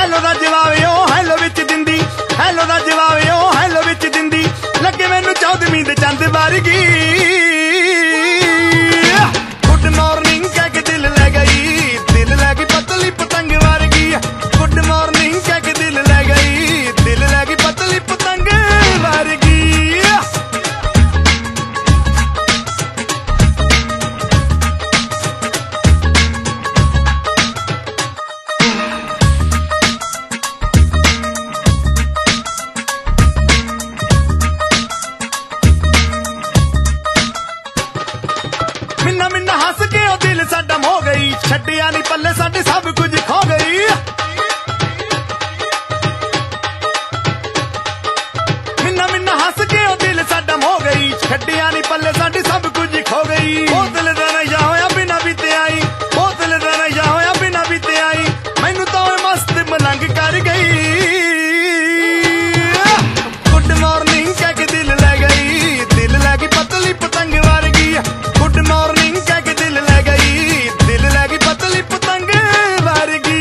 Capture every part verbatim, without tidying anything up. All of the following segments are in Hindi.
ਹੈਲੋ ਦਾ ਜਵਾਬ ਓ ਹੈਲੋ ਵਿੱਚ ਦਿੰਦੀ, ਹੈਲੋ ਦਾ ਜਵਾਬ ਓ ਹੈਲੋ ਵਿੱਚ ਦਿੰਦੀ, ਲੱਗੇ ਮੈਨੂੰ ਚੌਦਵੀਂ ਦੇ ਚੰਦ ਵਰਗੀ। ਗੁੱਡ ਮਾਰਨਿੰਗ ਕਹਿ ਕੇ ਦਿਲ ਲੈ ਗਈ, ਦਿਲ ਲੈ ਗਈ ਪਤਲੀ ਪਤੰਗ ਵਰਗੀ। ਗੁੱਡ ਮਾਰਨਿੰਗ ਕਹਿ ਕੇ ਦਿਲ ਲੈ ਗਈ, ਦਿਲ ਲੈ ਗਈ ਪਤਲੀ ਪਤੰਗ ਵਰਗੀ। मिन्ना मिन्ना हस के ओ दिल साडा हो गई, छड्डिया नहीं पल्ले साडे सब कुछ खो गई। मिन्ना मिन्ना हस के ओ दिल साडा हो गई, छड्डिया नहीं पल्ले साडे सब कुछ खो गई। बोतल दा नशा होया बिना बीते आई, बोतल दा नशा होया बिना बीते आई, मैनू तो मस्त मलंग कर गई। गुड मॉर्निंग कह के दिल ले गई, दिल ले गई पतली पतंग वर्गी। गुड मॉर्निंग कह के दिल ले गई, दिल ले गई पतली पतंग वर्गी।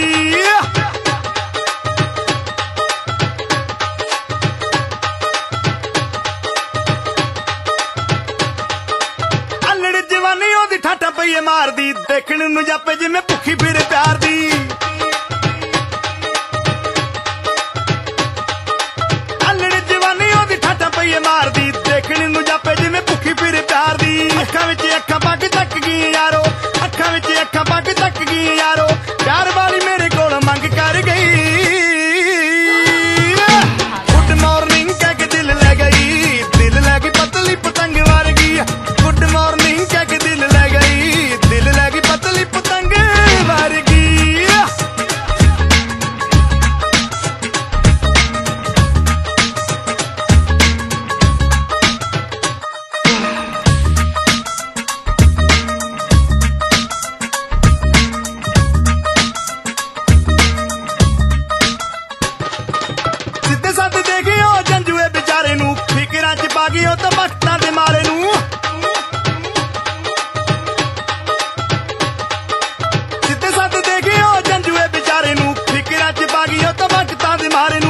अल्लड़ जवानी ओदी ठाठा पईए मारदी, देखण नूं जापे जिवें भुखी फिरे प्यार दी। अल्लड़ जवानी ओदी ठाठा पईए मारदी, देखण नूं जापे जिवें भुखी फिरे प्यार दी। अखां विच अखां पग तक गई यारो, अखां विच अखां पग तक गई यारो, प्यार वाली मेरे कोल मंग कर गई। गुड मॉर्निंग कह के दिल ले गई, दिल ले गई पतली पतंग वर्गी। गुड मॉर्निंग कह के दिल ले गई, दिल ले गई पतली पतंग वर्गी। सिद्धे सद दे गए ओ जंजुए बेचारे नू, फिकरां च पा गई ओ तो वक्तां दे मारे नू। सिद्धे सद दे गए ओ जंजुए बेचारे नू, फिकरां च पा गई ओ तो वक्तां दे मारे नू।